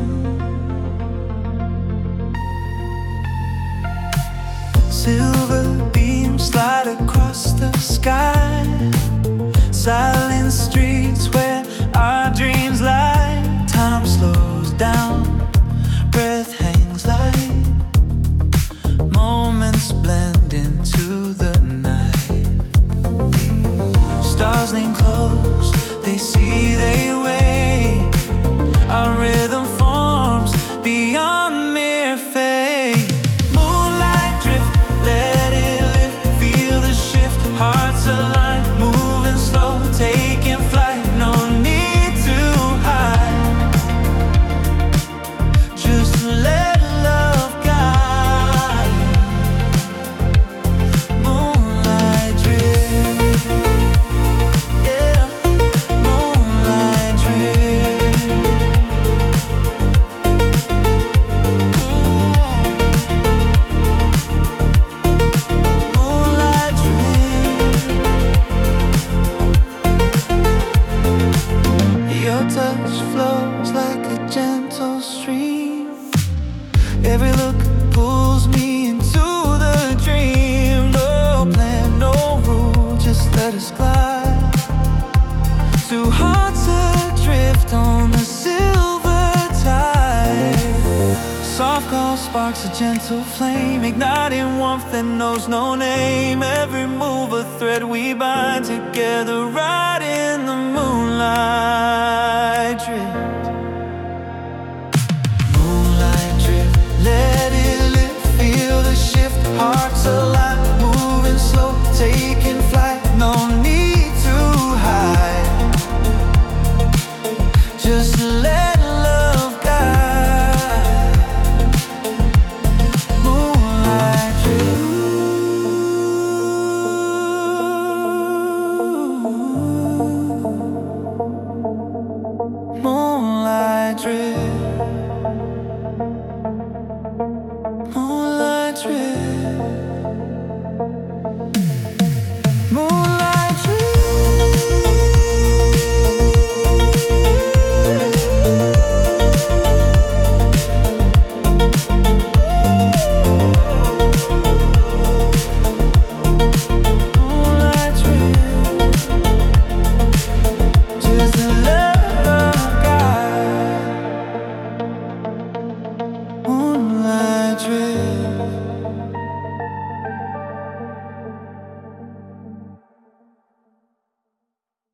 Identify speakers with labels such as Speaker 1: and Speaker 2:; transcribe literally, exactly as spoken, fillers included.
Speaker 1: Silver beams slide across the sky, silent streets where our dreams lie. Time slows down, breath hangs light, moments blend into the night. Stars lean close, they see, they wait. Our rhythm forms beyond mere fate. Moonlight drift, let it lift, feel the shift. Hearts align, moving slow, taking flight. No need to hide, just let love guide. Moonlight drift, yeah. Moonlight drift, moonlight drift. Your touch flows like a gentle stream. Every look pulls me into the dream. No plan, no rule, just let us glide. Two hearts adrift on the silver tide. Soft glow sparks a gentle flame, igniting warmth that knows no name. Every move a thread we bind together, right in the moonlight drift. Moonlight drift, let it lift, feel the shift. Hearts align, moving slow, taking flight. No need to hide, just let love guide. Moonlight drift, moonlight drift, moonlight drift, moonlight drift. Moonlight drift, just let love guide. Moonlight drift.